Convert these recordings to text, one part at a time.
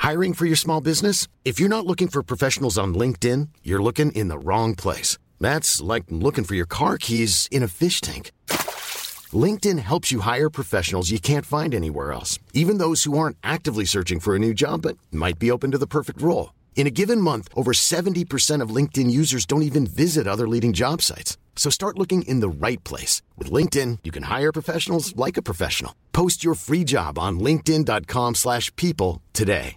Hiring for your small business? If you're not looking for professionals on LinkedIn, you're looking in the wrong place. That's like looking for your car keys in a fish tank. LinkedIn helps you hire professionals you can't find anywhere else, even those who aren't actively searching for a new job but might be open to the perfect role. In a given month, over 70% of LinkedIn users don't even visit other leading job sites. So start looking in the right place. With LinkedIn, you can hire professionals like a professional. Post your free job on linkedin.com/people today.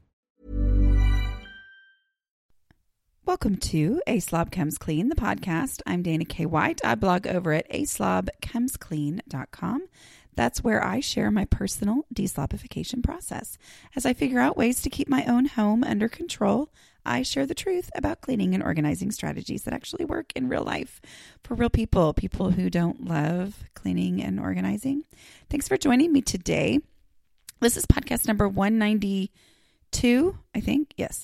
Welcome to A Slob Comes Clean, the podcast. I'm Dana K. White. I blog over at aslobcomesclean.com. That's where I share my personal deslobification process. As I figure out ways to keep my own home under control, I share the truth about cleaning and organizing strategies that actually work in real life for real people who don't love cleaning and organizing. Thanks for joining me today. This is podcast number 192, I think. Yes.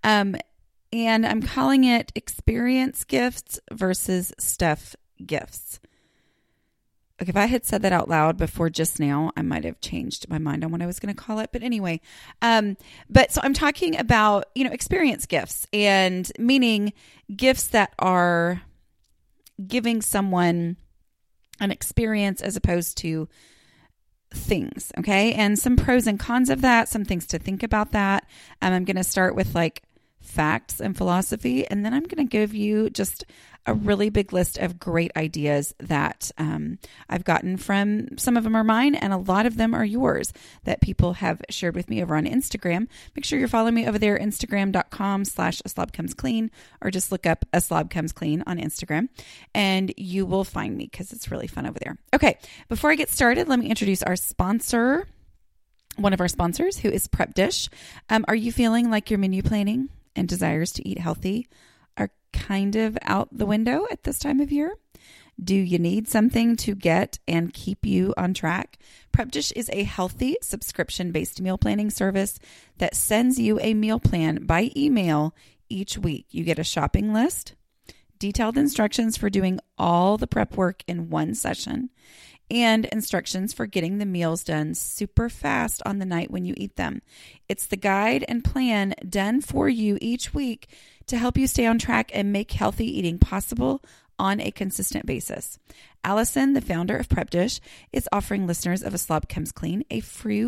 And I'm calling it Experience Gifts versus Stuff Gifts. Okay, if I had said that out loud before just now, I might have changed my mind on what I was going to call it. But anyway, so I'm talking about, experience gifts, and meaning gifts that are giving someone an experience as opposed to things. Okay. And some pros and cons of that, some things to think about that. I'm going to start with facts and philosophy, and then I'm going to give you just a really big list of great ideas that I've gotten from. Some of them are mine, and a lot of them are yours that people have shared with me over on Instagram. Make sure you're following me over there, Instagram.com/aslobcomesclean, or just look up A Slob Comes Clean on Instagram, and you will find me because it's really fun over there. Okay, before I get started, let me introduce our sponsor, one of our sponsors, who is Prep Dish. Are you feeling like your menu planning and desires to eat healthy are kind of out the window at this time of year? Do you need something to get and keep you on track? Prep Dish is a healthy subscription-based meal planning service that sends you a meal plan by email each week. You get a shopping list, detailed instructions for doing all the prep work in one session, and instructions for getting the meals done super fast on the night when you eat them. It's the guide and plan done for you each week to help you stay on track and make healthy eating possible on a consistent basis. Allison, the founder of Prep Dish, is offering listeners of A Slob Comes Clean a free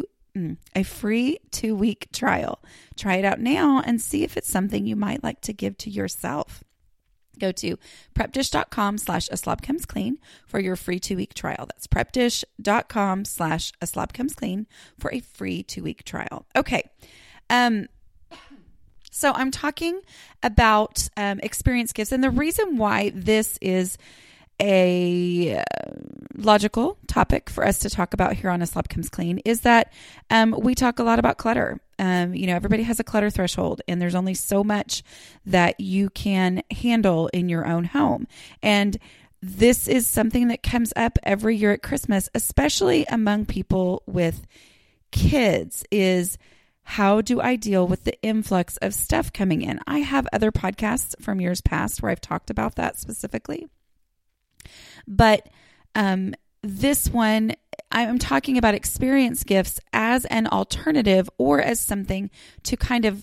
2-week trial. Try it out now and see if it's something you might like to give to yourself. Go to prepdish.com/aslobcomesclean for your free 2-week trial. That's prepdish.com/aslobcomesclean for a free 2-week trial. Okay. So I'm talking about experience gifts, and the reason why this is a logical topic for us to talk about here on A Slob Comes Clean is that we talk a lot about clutter. Everybody has a clutter threshold, and there's only so much that you can handle in your own home. And this is something that comes up every year at Christmas, especially among people with kids, is how do I deal with the influx of stuff coming in? I have other podcasts from years past where I've talked about that specifically. But this one, I'm talking about experience gifts as an alternative or as something to kind of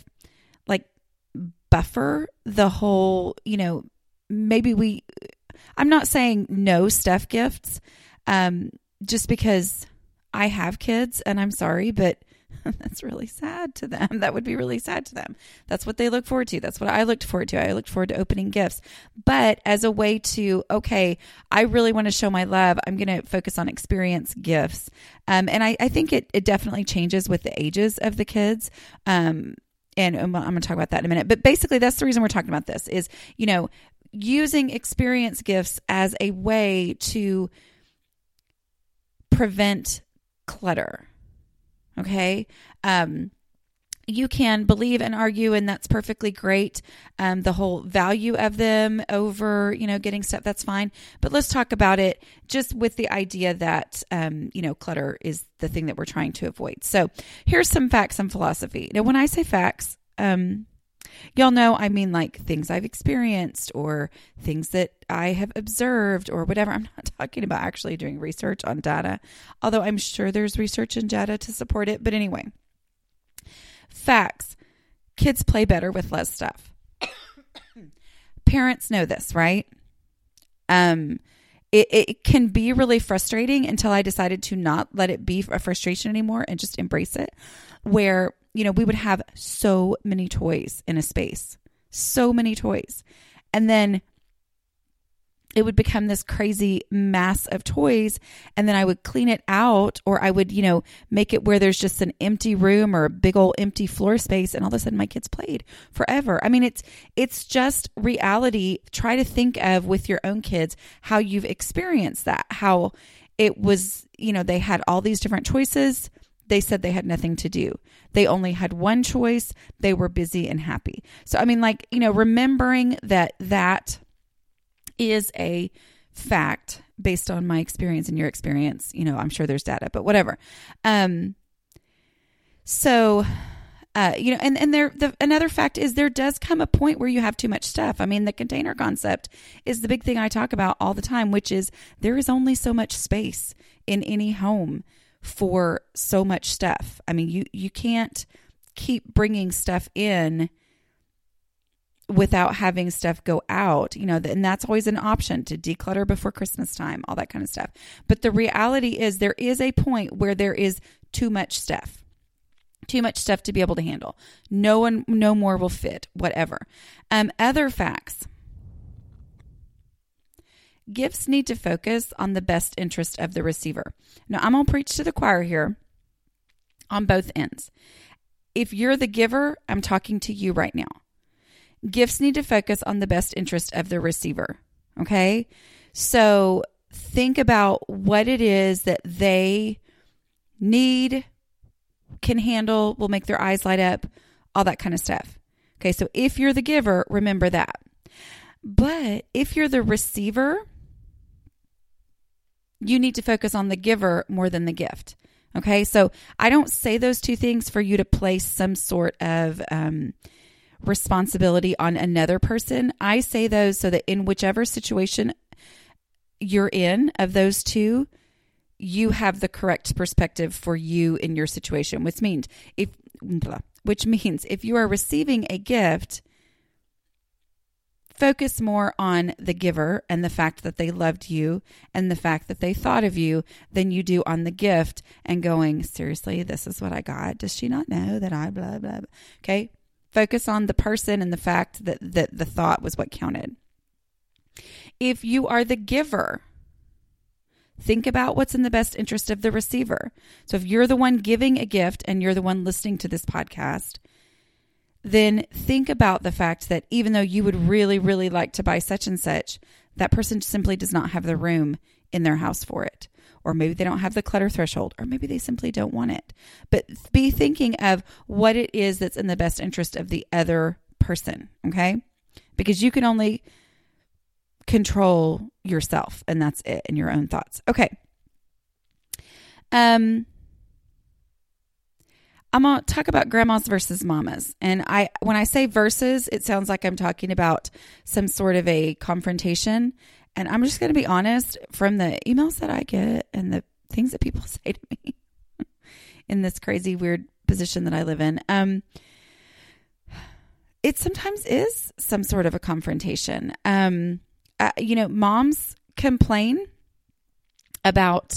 buffer the whole, I'm not saying no stuff gifts, just because I have kids and I'm sorry, but that's really sad to them. That would be really sad to them. That's what they look forward to. That's what I looked forward to. I looked forward to opening gifts. But as a way to, okay, I really want to show my love, I'm going to focus on experience gifts. And I think it definitely changes with the ages of the kids. And I'm going to talk about that in a minute. But basically, that's the reason we're talking about this is, using experience gifts as a way to prevent clutter. Okay. You can believe and argue, and that's perfectly great. The whole value of them over, getting stuff, that's fine. But let's talk about it just with the idea that, clutter is the thing that we're trying to avoid. So here's some facts and philosophy. Now, when I say facts, y'all know I mean things I've experienced or things that I have observed or whatever. I'm not talking about actually doing research on data, although I'm sure there's research and data to support it. But anyway, facts. kids play better with less stuff. Parents know this, right? It can be really frustrating until I decided to not let it be a frustration anymore and just embrace it, where, we would have so many toys in a space, so many toys. And then it would become this crazy mass of toys. And then I would clean it out, or I would, make it where there's just an empty room or a big old empty floor space. And all of a sudden my kids played forever. I mean, it's just reality. Try to think of with your own kids how you've experienced that, how it was, they had all these different choices. They said they had nothing to do. They only had one choice. They were busy and happy. So, I mean, remembering that is a fact based on my experience and your experience. I'm sure there's data, but whatever. And another fact is there does come a point where you have too much stuff. I mean, the container concept is the big thing I talk about all the time, which is there is only so much space in any home for so much stuff. I mean, you can't keep bringing stuff in without having stuff go out, and that's always an option to declutter before Christmas time, all that kind of stuff. But the reality is there is a point where there is too much stuff to be able to handle. No more will fit, whatever. Other facts. Gifts need to focus on the best interest of the receiver. Now, I'm going to preach to the choir here on both ends. If you're the giver, I'm talking to you right now. Gifts need to focus on the best interest of the receiver. Okay? So think about what it is that they need, can handle, will make their eyes light up, all that kind of stuff. Okay? So if you're the giver, remember that. But if you're the receiver, you need to focus on the giver more than the gift. Okay? So I don't say those two things for you to place some sort of responsibility on another person. I say those so that in whichever situation you're in of those two, you have the correct perspective for you in your situation, which means if you are receiving a gift, focus more on the giver and the fact that they loved you and the fact that they thought of you than you do on the gift and going, seriously, this is what I got. Does she not know that I blah, blah, blah? Okay. Focus on the person and the fact that the thought was what counted. If you are the giver, think about what's in the best interest of the receiver. So if you're the one giving a gift and you're the one listening to this podcast, then think about the fact that even though you would really, really like to buy such and such, that person simply does not have the room in their house for it. Or maybe they don't have the clutter threshold, or maybe they simply don't want it. But be thinking of what it is that's in the best interest of the other person, okay? Because you can only control yourself, and that's it, and your own thoughts. Okay. I'm going to talk about grandmas versus mamas. And when I say versus, it sounds like I'm talking about some sort of a confrontation. And I'm just going to be honest, from the emails that I get and the things that people say to me in this crazy, weird position that I live in, it sometimes is some sort of a confrontation. Moms complain about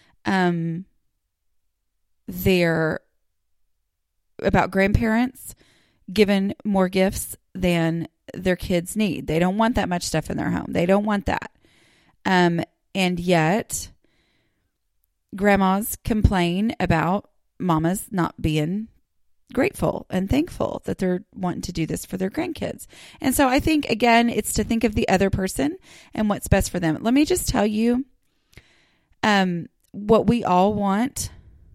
about grandparents given more gifts than their kids need. They don't want that much stuff in their home. They don't want that. And yet grandmas complain about mamas not being grateful and thankful that they're wanting to do this for their grandkids. And so I think, again, it's to think of the other person and what's best for them. Let me just tell you what we all want.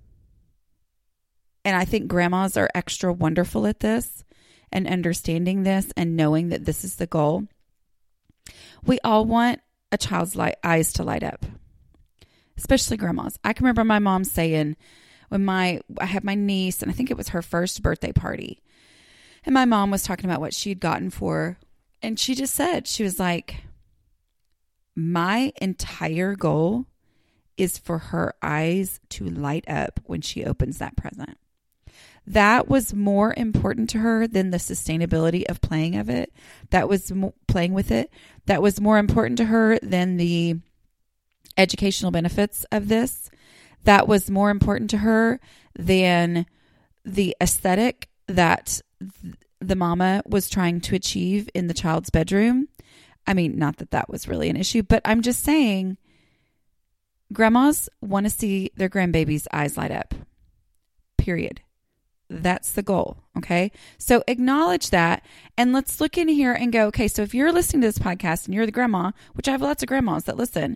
And I think grandmas are extra wonderful at this and understanding this and knowing that this is the goal. We all want a child's eyes to light up, especially grandmas. I can remember my mom saying when I had my niece, and I think it was her first birthday party, and my mom was talking about what she'd gotten for her, and she just said, she was like, my entire goal is for her eyes to light up when she opens that present. that was more important to her than the sustainability of playing with it. That was more important to her than the educational benefits of this. That was more important to her than the aesthetic that the mama was trying to achieve in the child's bedroom. I mean, not that that was really an issue, but I'm just saying grandmas want to see their grandbabies' eyes light up. Period. That's the goal. Okay. So acknowledge that. And let's look in here and go, okay, so if you're listening to this podcast and you're the grandma, which I have lots of grandmas that listen,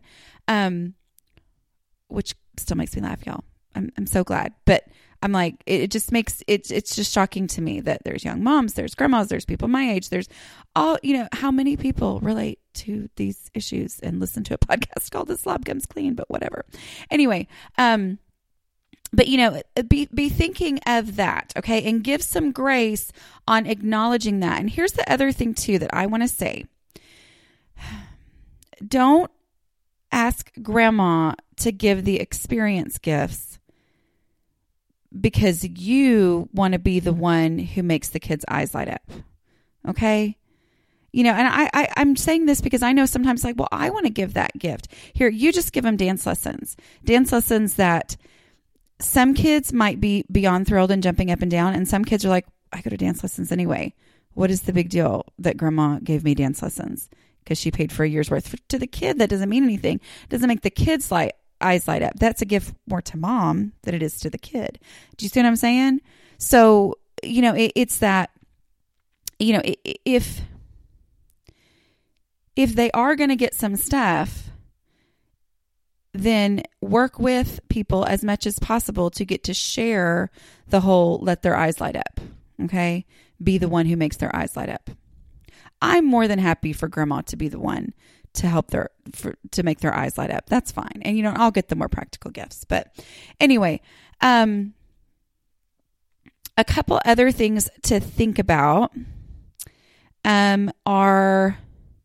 which still makes me laugh, y'all. I'm so glad. But I'm like, it just makes it's just shocking to me that there's young moms, there's grandmas, there's people my age, there's all, how many people relate to these issues and listen to a podcast called The Slob Comes Clean, but whatever. Anyway, but be thinking of that, okay? And give some grace on acknowledging that. And here's the other thing too that I want to say. Don't ask grandma to give the experience gifts because you want to be the one who makes the kids' eyes light up. Okay? And I'm saying this because I know sometimes like, well, I want to give that gift. Here, you just give them dance lessons. Dance lessons that some kids might be beyond thrilled and jumping up and down. And some kids are like, I go to dance lessons anyway. What is the big deal that grandma gave me dance lessons? Because she paid for a year's worth. To the kid, that doesn't mean anything. It doesn't make the kid's eyes light up. That's a gift more to mom than it is to the kid. Do you see what I'm saying? So, it's that, if they are going to get some stuff, then work with people as much as possible to get to share the whole let their eyes light up. Okay? Be the one who makes their eyes light up. I'm more than happy for grandma to be the one to help to make their eyes light up. That's fine. And, I'll get the more practical gifts. But anyway, a couple other things to think about are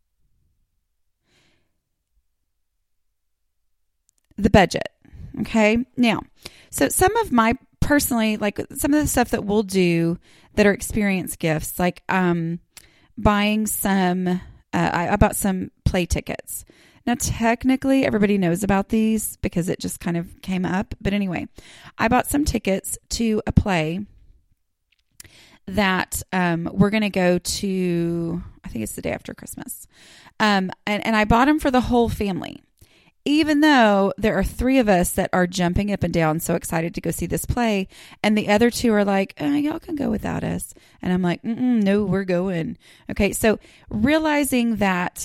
the budget. Okay. Now, so some of my personally, like some of the stuff that we'll do that are experience gifts, like buying some, I bought some play tickets. Now, technically, everybody knows about these because it just kind of came up. But anyway, I bought some tickets to a play that we're going to go to, I think it's the day after Christmas. And I bought them for the whole family. Even though there are 3 of us that are jumping up and down, so excited to go see this play, and the other 2 are like, y'all can go without us. And I'm like, no, we're going. Okay, so realizing that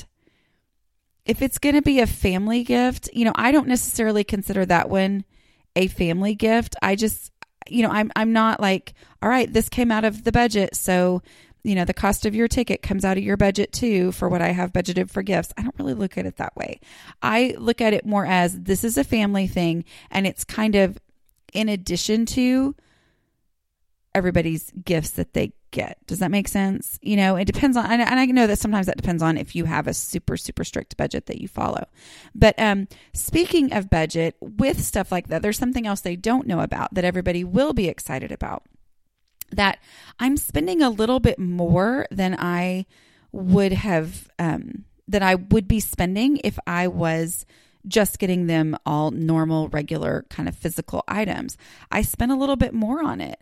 if it's going to be a family gift, I don't necessarily consider that one a family gift. I just, I'm not like, all right, this came out of the budget, so the cost of your ticket comes out of your budget too for what I have budgeted for gifts. I don't really look at it that way. I look at it more as this is a family thing and it's kind of in addition to everybody's gifts that they get. Does that make sense? It depends on, and I know that sometimes that depends on if you have a super, super strict budget that you follow. But speaking of budget, with stuff like that, there's something else they don't know about that everybody will be excited about. That I'm spending a little bit more than I would have, that I would be spending if I was just getting them all normal, regular kind of physical items. I spent a little bit more on it,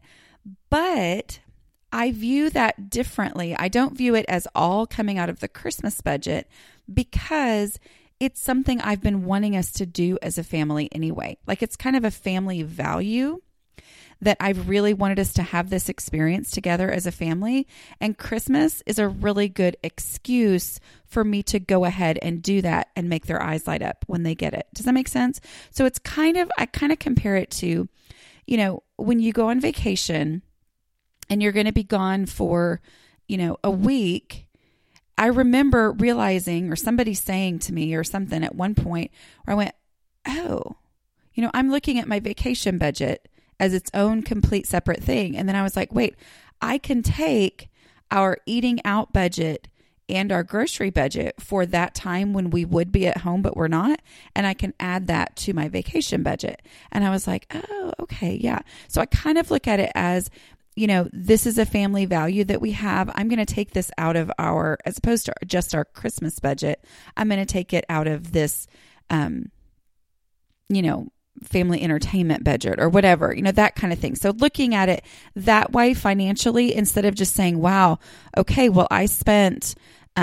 but I view that differently. I don't view it as all coming out of the Christmas budget because it's something I've been wanting us to do as a family anyway. Like it's kind of a family value that I've really wanted us to have this experience together as a family. And Christmas is a really good excuse for me to go ahead and do that and make their eyes light up when they get it. Does that make sense? So it's I kind of compare it to, when you go on vacation and you're going to be gone for, a week. I remember realizing or somebody saying to me or something at one point where I went, oh, I'm looking at my vacation budget as its own complete separate thing. And then I was like, wait, I can take our eating out budget and our grocery budget for that time when we would be at home, but we're not. And I can add that to my vacation budget. And I was like, oh, okay. Yeah. So I kind of look at it as this is a family value that we have. I'm going to take this out of as opposed to just our Christmas budget, I'm going to take it out of this, family entertainment budget or whatever, that kind of thing. So looking at it that way financially, instead of just saying, wow, okay, well, I spent,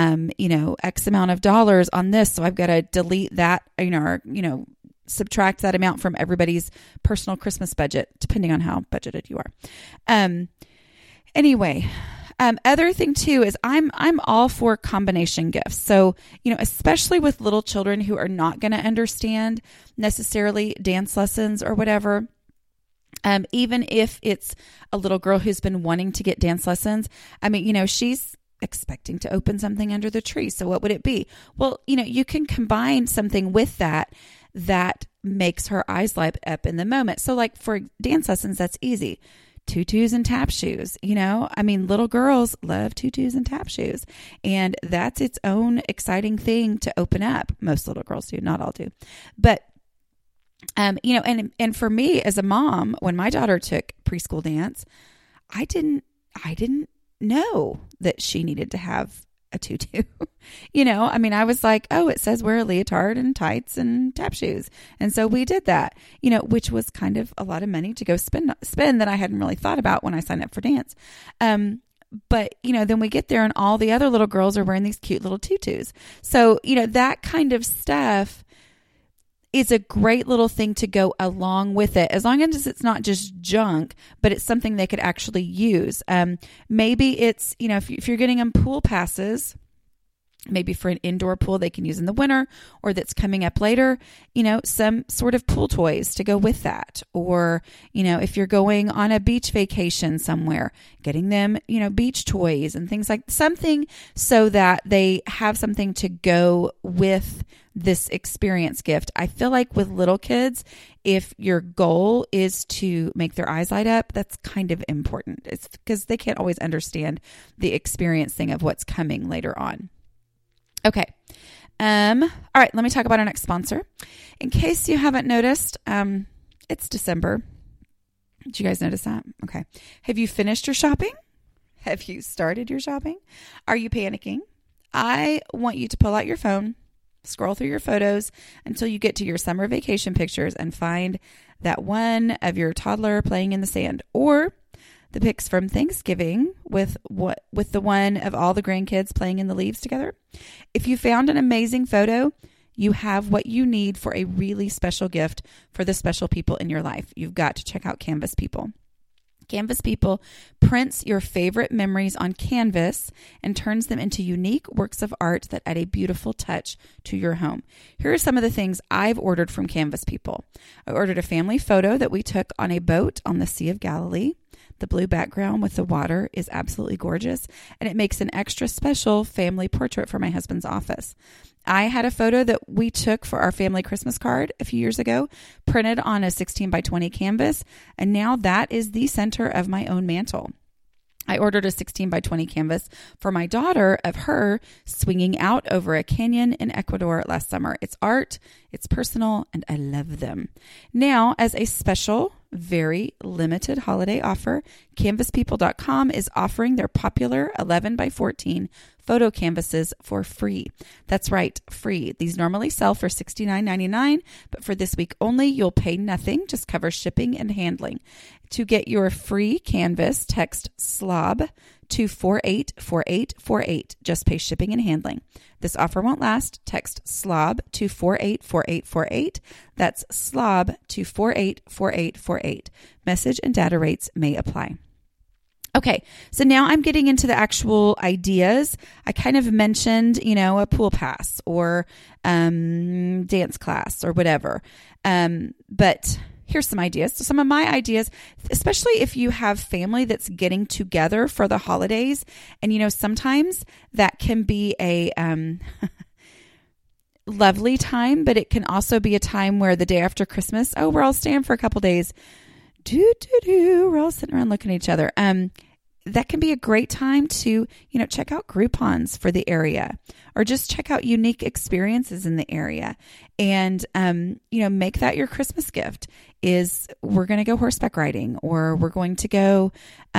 X amount of dollars on this, so I've got to delete that, or subtract that amount from everybody's personal Christmas budget, depending on how budgeted you are. Anyway, other thing too is I'm all for combination gifts. So, especially with little children who are not going to understand necessarily dance lessons or whatever. Even if it's a little girl who's been wanting to get dance lessons, she's expecting to open something under the tree. So what would it be? Well, you can combine something with that makes her eyes light up in the moment. So like for dance lessons, that's easy. Tutus and tap shoes, little girls love tutus and tap shoes, and that's its own exciting thing to open up. Most little girls do, not all do. But, and for me as a mom, when my daughter took preschool dance, I didn't know that she needed to have a tutu. I was like, oh, it says wear a leotard and tights and tap shoes. And so we did that, which was kind of a lot of money to go spend that I hadn't really thought about when I signed up for dance. But, then we get there and all the other little girls are wearing these cute little tutus. So, that kind of stuff is a great little thing to go along with it, as long as it's not just junk, but it's something they could actually use. Maybe it's, if you're getting them pool passes, maybe for an indoor pool they can use in the winter, or that's coming up later, some sort of pool toys to go with that. Or, if you're going on a beach vacation somewhere, getting them, beach toys and things like something so that they have something to go with this experience gift. I feel like with little kids, if your goal is to make their eyes light up, that's kind of important. It's because they can't always understand the experience thing of what's coming later on. Okay. All right. Let me talk about our next sponsor. In case you haven't noticed, it's December. Did you guys notice that? Okay. Have you finished your shopping? Have you started your shopping? Are you panicking? I want you to pull out your phone, scroll through your photos until you get to your summer vacation pictures and find that one of your toddler playing in the sand, or the pics from Thanksgiving with the one of all the grandkids playing in the leaves together. If you found an amazing photo, you have what you need for a really special gift for the special people in your life. You've got to check out Canvas People. Canvas People prints your favorite memories on canvas and turns them into unique works of art that add a beautiful touch to your home. Here are some of the things I've ordered from Canvas People. I ordered a family photo that we took on a boat on the Sea of Galilee. The blue background with the water is absolutely gorgeous, and it makes an extra special family portrait for my husband's office. I had a photo that we took for our family Christmas card a few years ago, printed on a 16 by 20 canvas, and now that is the center of my own mantle. I ordered a 16 by 20 canvas for my daughter of her swinging out over a canyon in Ecuador last summer. It's art, it's personal, and I love them. Now, as a special, very limited holiday offer, canvaspeople.com is offering their popular 11 by 14 photo canvases for free. That's right, free. These normally sell for $69.99, but for this week only, you'll pay nothing, just cover shipping and handling. To get your free canvas, text SLOB to 484848. Just pay shipping and handling. This offer won't last. Text SLOB to 484848. That's SLOB to 484848. Message and data rates may apply. Okay, so now I'm getting into the actual ideas. I kind of mentioned, a pool pass or dance class or whatever. But here's some ideas. So some of my ideas, especially if you have family that's getting together for the holidays, and sometimes that can be a lovely time, but it can also be a time where the day after Christmas, we're all staying for a couple days. We're all sitting around looking at each other. that can be a great time to, check out Groupons for the area, or just check out unique experiences in the area, and, make that your Christmas gift. Is we're going to go horseback riding, or we're going to go,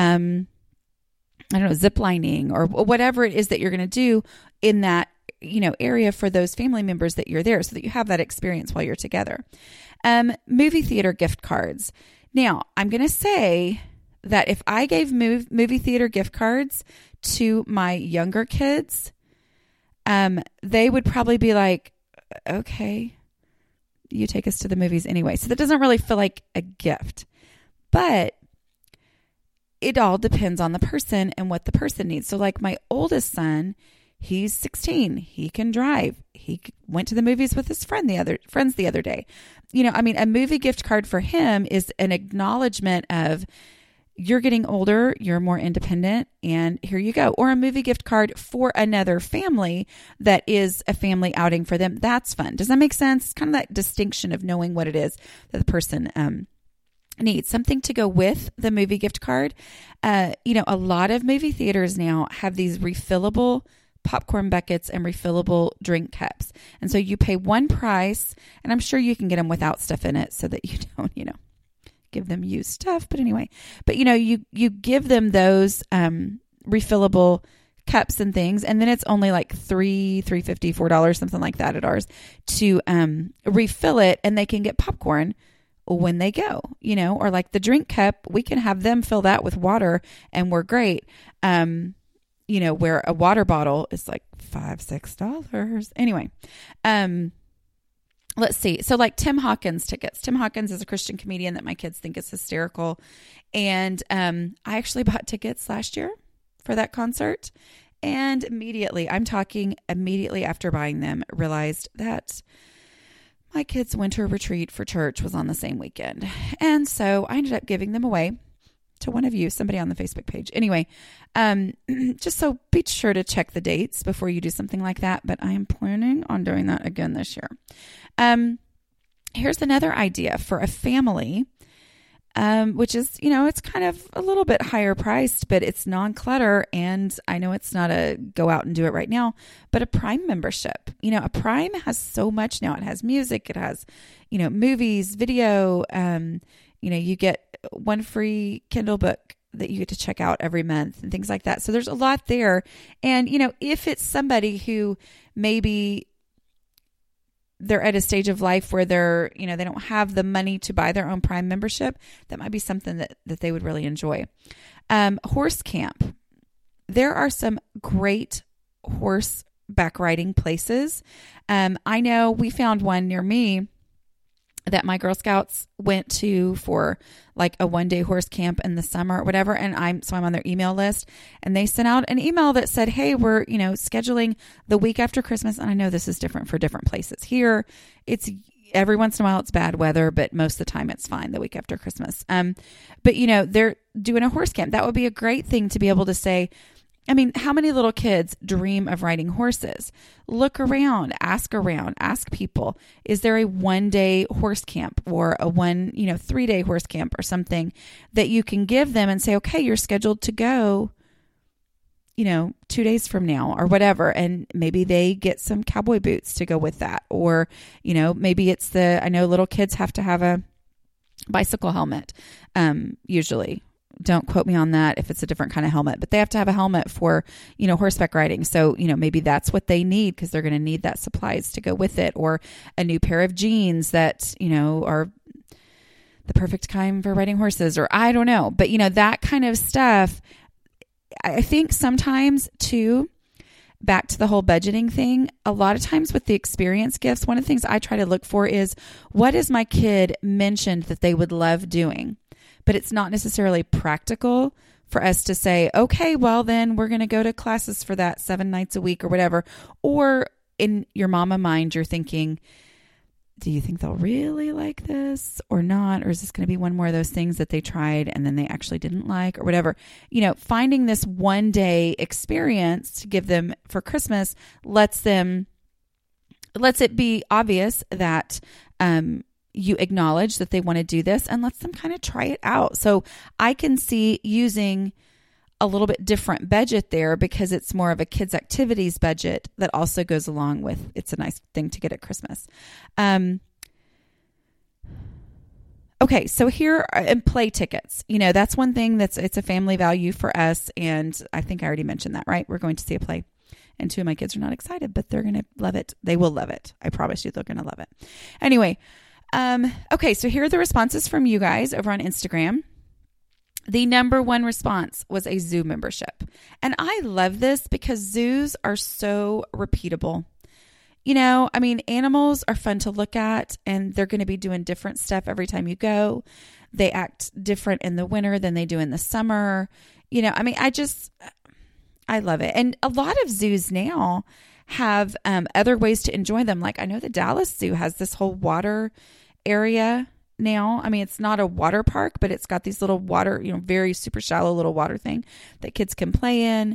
zip lining, or whatever it is that you're going to do in that, area for those family members that you're there, so that you have that experience while you're together. Movie theater gift cards. Now, I'm going to say that if I gave movie theater gift cards to my younger kids, they would probably be like, okay, you take us to the movies anyway. So that doesn't really feel like a gift, but it all depends on the person and what the person needs. So like my oldest son, he's 16. He can drive. He went to the movies with his friends the other day. A movie gift card for him is an acknowledgement of, you're getting older, you're more independent, and here you go. Or a movie gift card for another family that is a family outing for them. That's fun. Does that make sense? It's kind of that distinction of knowing what it is that the person needs. Something to go with the movie gift card. A lot of movie theaters now have these refillable popcorn buckets and refillable drink cups. And so you pay one price, and I'm sure you can get them without stuff in it so that you don't, give them used stuff. But anyway, you give them those refillable cups and things, and then it's only like $3.50, $4, something like that at ours, to refill it, and they can get popcorn when they go, or like the drink cup, we can have them fill that with water and we're great. Where a water bottle is like $5, $6. Anyway, let's see. So like Tim Hawkins tickets. Tim Hawkins is a Christian comedian that my kids think is hysterical. And I actually bought tickets last year for that concert. And immediately after buying them, realized that my kids' winter retreat for church was on the same weekend. And so I ended up giving them away to one of you, somebody on the Facebook page. Anyway, just so be sure to check the dates before you do something like that. But I am planning on doing that again this year. Here's another idea for a family, which is, it's kind of a little bit higher priced, but it's non-clutter. And I know it's not a go out and do it right now, but a Prime membership. A Prime has so much now. It has music, it has, movies, video, you get one free Kindle book that you get to check out every month and things like that. So there's a lot there. And, if it's somebody who maybe they're at a stage of life where they're, they don't have the money to buy their own Prime membership, that might be something that they would really enjoy. Horse camp. There are some great horseback riding places. I know we found one near me that my Girl Scouts went to for like a 1-day horse camp in the summer or whatever. And I'm on their email list, and they sent out an email that said, hey, we're, scheduling the week after Christmas. And I know this is different for different places. Here, it's every once in a while it's bad weather, but most of the time it's fine the week after Christmas. But they're doing a horse camp. That would be a great thing to be able to say, how many little kids dream of riding horses? Look around, ask people. Is there a 1-day horse camp or a 3-day horse camp or something that you can give them and say, okay, you're scheduled to go, 2 days from now or whatever. And maybe they get some cowboy boots to go with that. Or, maybe it's I know little kids have to have a bicycle helmet, usually. Don't quote me on that if it's a different kind of helmet, but they have to have a helmet for, horseback riding. So, maybe that's what they need, because they're going to need that supplies to go with it, or a new pair of jeans that, are the perfect kind for riding horses, or I don't know. But, that kind of stuff, I think sometimes too, back to the whole budgeting thing, a lot of times with the experience gifts, one of the things I try to look for is, what is my kid mentioned that they would love doing? But it's not necessarily practical for us to say, okay, well, then we're going to go to classes for that 7 nights a week or whatever. Or in your mama mind, you're thinking, do you think they'll really like this or not? Or is this going to be one more of those things that they tried and then they actually didn't like or whatever? Finding this 1-day experience to give them for Christmas lets it be obvious that, you acknowledge that they want to do this, and lets them kind of try it out. So I can see using a little bit different budget there because it's more of a kids activities budget that also goes along with, it's a nice thing to get at Christmas. Okay, so here are play tickets. That's one thing it's a family value for us. And I think I already mentioned that, right? We're going to see a play. And 2 of my kids are not excited, but they're going to love it. They will love it. I promise you they're going to love it. Anyway, okay, so here are the responses from you guys over on Instagram. The number one response was a zoo membership. And I love this because zoos are so repeatable. Animals are fun to look at, and they're going to be doing different stuff every time you go. They act different in the winter than they do in the summer. I love it. And a lot of zoos now have other ways to enjoy them. Like I know the Dallas Zoo has this whole water area now. It's not a water park, but it's got these little water, very super shallow little water thing that kids can play in.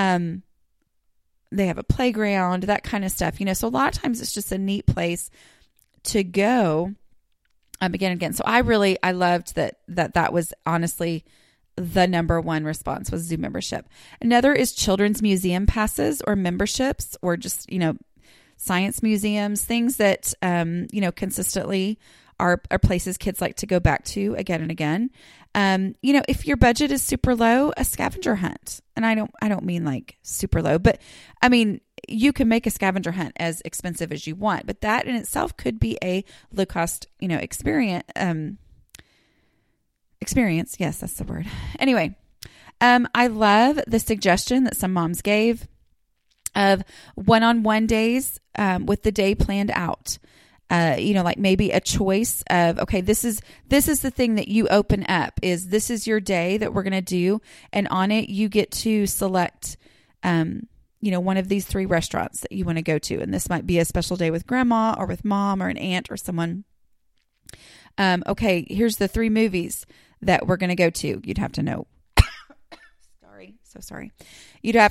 They have a playground, that kind of stuff, so a lot of times it's just a neat place to go again and again. So I loved that was honestly the number one response was zoo membership. Another is children's museum passes or memberships, or just, science museums, things that, consistently are places kids like to go back to again and again. If your budget is super low, a scavenger hunt. And I don't mean like super low, but you can make a scavenger hunt as expensive as you want, but that in itself could be a low cost, experience. Yes, that's the word. Anyway, I love the suggestion that some moms gave of one-on-one days, with the day planned out. Like maybe a choice of, okay, this is the thing that you open up this is your day that we're going to do. And on it, you get to select, one of these 3 restaurants that you want to go to. And this might be a special day with grandma or with mom or an aunt or someone. Okay, here's the 3 movies that we're going to go to. You'd have to know. Sorry. You'd have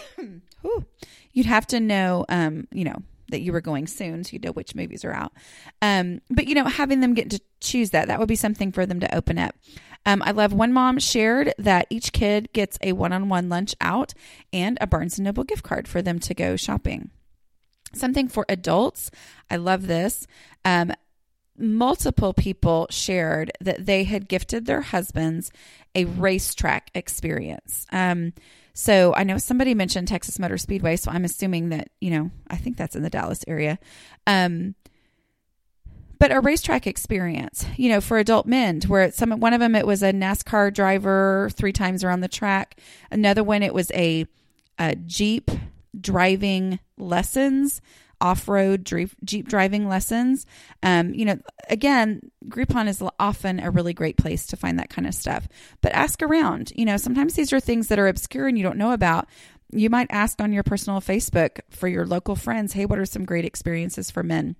to know, that you were going soon, so you know which movies are out. But having them get to choose that would be something for them to open up. I love one mom shared that each kid gets a one-on-one lunch out and a Barnes & Noble gift card for them to go shopping. Something for adults. I love this. Multiple people shared that they had gifted their husbands a racetrack experience. So I know somebody mentioned Texas Motor Speedway, so I'm assuming that, I think that's in the Dallas area. But a racetrack experience, for adult men, where one of them, it was a NASCAR driver 3 times around the track. Another one, it was a Jeep driving lessons, off-road Jeep driving lessons. Again, Groupon is often a really great place to find that kind of stuff, but ask around. Sometimes these are things that are obscure and you don't know about. You might ask on your personal Facebook for your local friends, hey, what are some great experiences for men?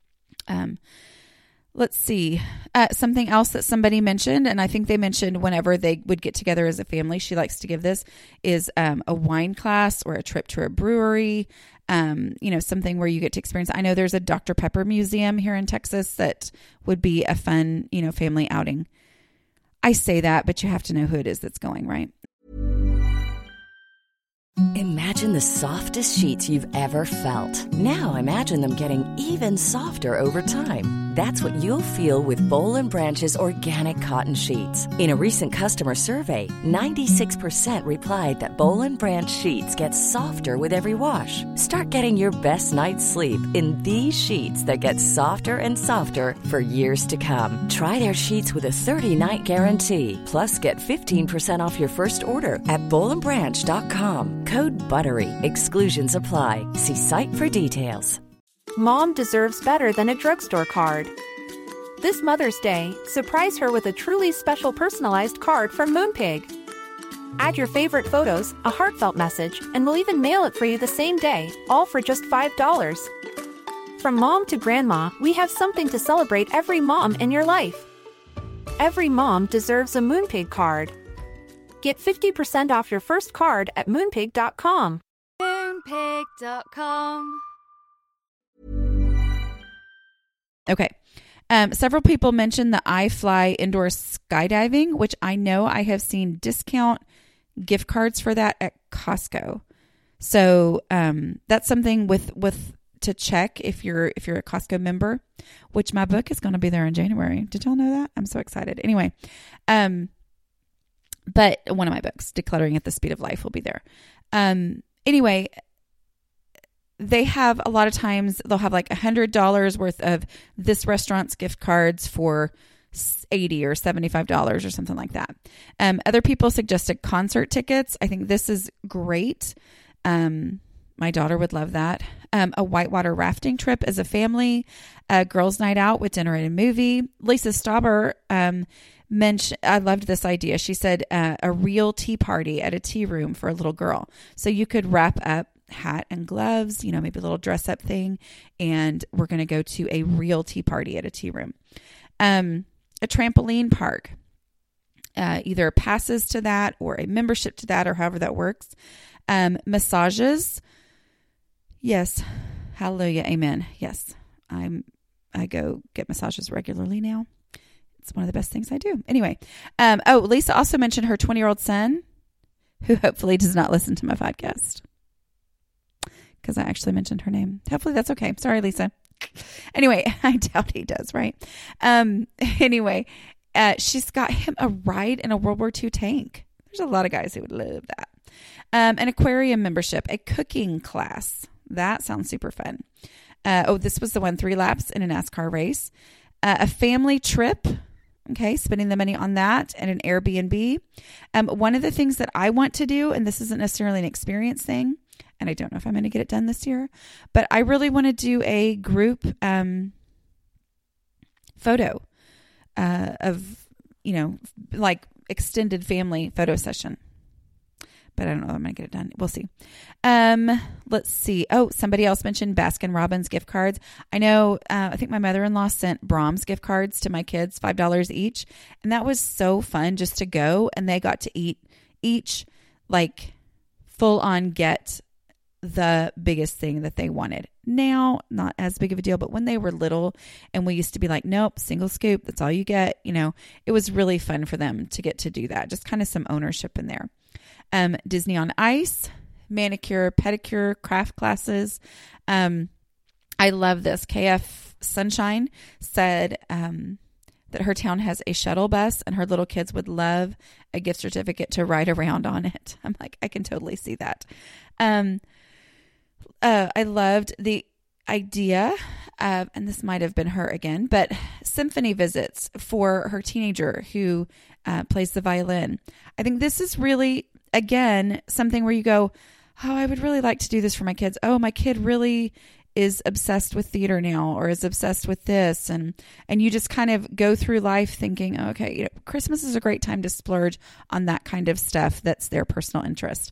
Let's see. Something else that somebody mentioned, and I think they mentioned whenever they would get together as a family, she likes to give this, is a wine class or a trip to a brewery, something where you get to experience. I know there's a Dr. Pepper museum here in Texas that would be a fun, family outing. I say that, but you have to know who it is that's going, right? Imagine the softest sheets you've ever felt. Now imagine them getting even softer over time. That's what you'll feel with Boll & Branch's organic cotton sheets. In a recent customer survey, 96% replied that Boll & Branch sheets get softer with every wash. Start getting your best night's sleep in these sheets that get softer and softer for years to come. Try their sheets with a 30-night guarantee. Plus, get 15% off your first order at bollandbranch.com. Code BUTTERY. Exclusions apply. See site for details. Mom deserves better than a drugstore card. This Mother's Day, surprise her with a truly special personalized card from Moonpig. Add your favorite photos, a heartfelt message, and we'll even mail it for you the same day, all for just $5. From mom to grandma, we have something to celebrate every mom in your life. Every mom deserves a Moonpig card. Get 50% off your first card at Moonpig.com. Moonpig.com. Okay. Several people mentioned the iFly indoor skydiving, which I know I have seen discount gift cards for that at Costco. So that's something with to check if you're a Costco member, which my book is going to be there in January. Did y'all know that? I'm so excited. Anyway, but one of my books, Decluttering at the Speed of Life, will be there. Anyway, they have a lot of times they'll have like $100 worth of this restaurant's gift cards for $80 or $75 or something like that. Other people suggested concert tickets. I think this is great. My daughter would love that. A whitewater rafting trip as a family, a girls' night out with dinner and a movie. Lisa Stauber mentioned, I loved this idea. She said a real tea party at a tea room for a little girl. So you could wrap up hat and gloves, maybe a little dress up thing. And we're going to go to a real tea party at a tea room. A trampoline park, either passes to that or a membership to that or however that works. Massages. Yes. Hallelujah. Amen. Yes. I go get massages regularly now. It's one of the best things I do. Anyway. Lisa also mentioned her 20-year-old son, who hopefully does not listen to my podcast, because I actually mentioned her name. Hopefully that's okay. Sorry, Lisa. Anyway, I doubt he does, right? Anyway, she's got him a ride in a World War II tank. There's a lot of guys who would love that. An aquarium membership, a cooking class. That sounds super fun. This was the one, 3 laps in a NASCAR race. A family trip. Okay, spending the money on that, and an Airbnb. One of the things that I want to do, and this isn't necessarily an experience thing, and I don't know if I'm going to get it done this year, but I really want to do a group photo of, like extended family photo session. But I don't know if I'm going to get it done. We'll see. Let's see. Oh, somebody else mentioned Baskin Robbins gift cards. I know, I think my mother-in-law sent Brahms gift cards to my kids, $5 each. And that was so fun just to go. And they got to eat each, like, full on get the biggest thing that they wanted. Now, not as big of a deal, but when they were little and we used to be like, nope, single scoop, that's all you get. It was really fun for them to get to do that. Just kind of some ownership in there. Disney on Ice, manicure, pedicure, craft classes. I love this. KF Sunshine said that her town has a shuttle bus and her little kids would love a gift certificate to ride around on it. I'm like, I can totally see that. I loved the idea of, and this might have been her again, but symphony visits for her teenager who plays the violin. I think this is really, again, something where you go, oh, I would really like to do this for my kids. Oh, my kid really is obsessed with theater now, or is obsessed with this. And you just kind of go through life thinking, okay, Christmas is a great time to splurge on that kind of stuff that's their personal interest.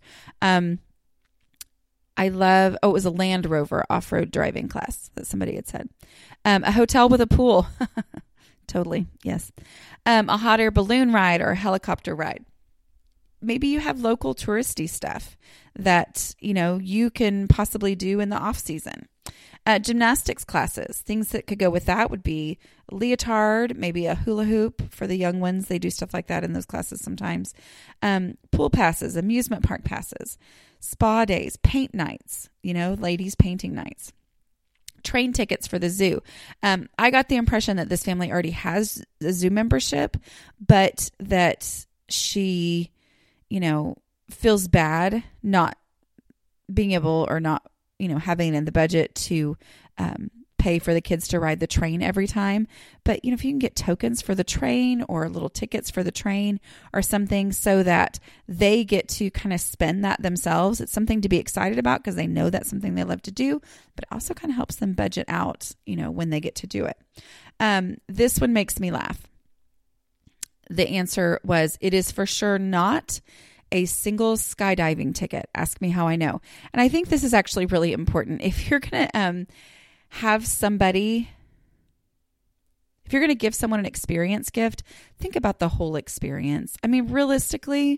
I love, it was a Land Rover off-road driving class that somebody had said. A hotel with a pool. Totally. Yes. A hot air balloon ride or a helicopter ride. Maybe you have local touristy stuff that, you can possibly do in the off season. Gymnastics classes, things that could go with that would be leotard, maybe a hula hoop for the young ones. They do stuff like that in those classes sometimes. Pool passes, amusement park passes, spa days, paint nights, ladies painting nights. Train tickets for the zoo. I got the impression that this family already has a zoo membership, but that she, feels bad not being able or not, having in the budget to pay for the kids to ride the train every time. But, if you can get tokens for the train or little tickets for the train or something so that they get to kind of spend that themselves, it's something to be excited about because they know that's something they love to do, but it also kind of helps them budget out, when they get to do it. This one makes me laugh. The answer was, it is for sure not a single skydiving ticket. Ask me how I know. And I think this is actually really important. If you're going to have somebody, if you're going to give someone an experience gift, think about the whole experience. I mean, realistically,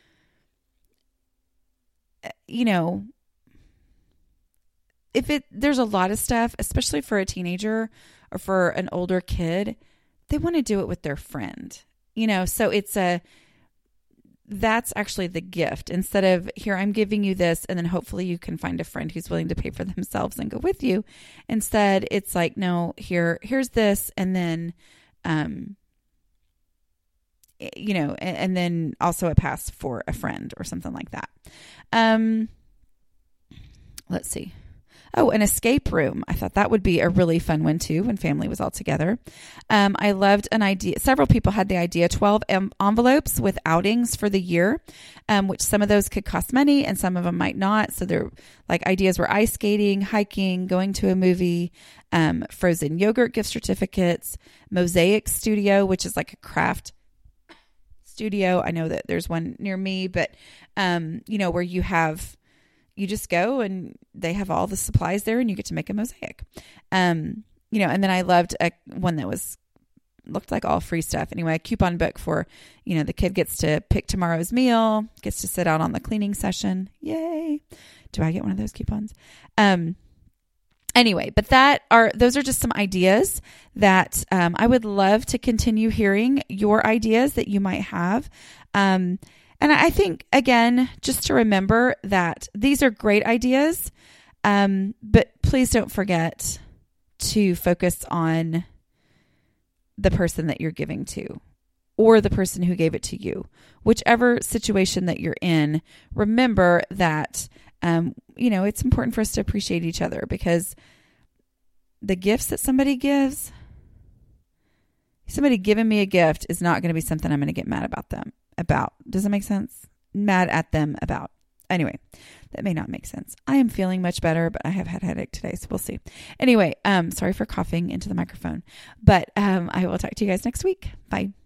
there's a lot of stuff, especially for a teenager or for an older kid, they want to do it with their friend. So that's actually the gift. Instead of, here, I'm giving you this, and then hopefully you can find a friend who's willing to pay for themselves and go with you. Instead, it's like, no, here's this, and then, you know, and then also a pass for a friend or something like that. Let's see. Oh, an escape room. I thought that would be a really fun one too when family was all together. I loved an idea. Several people had the idea, 12 envelopes with outings for the year, which some of those could cost money and some of them might not. So they're like ideas were ice skating, hiking, going to a movie, frozen yogurt gift certificates, Mosaic Studio, which is like a craft studio. I know that there's one near me, but, you know, where you just go and they have all the supplies there and you get to make a mosaic. You know, and then I loved one that looked like all free stuff. Anyway, a coupon book for, you know, the kid gets to pick tomorrow's meal, gets to sit out on the cleaning session. Yay. Do I get one of those coupons? Anyway, but those are just some ideas that I would love to continue hearing your ideas that you might have. And I think, again, just to remember that these are great ideas, but please don't forget to focus on the person that you're giving to or the person who gave it to you. Whichever situation that you're in, remember that, you know, it's important for us to appreciate each other, because the gifts that somebody gives, somebody giving me a gift is not going to be something I'm going to get mad about. Does that make sense? Mad at them about. Anyway, that may not make sense. I am feeling much better, but I have had a headache today, so we'll see. Anyway, sorry for coughing into the microphone, but I will talk to you guys next week. Bye.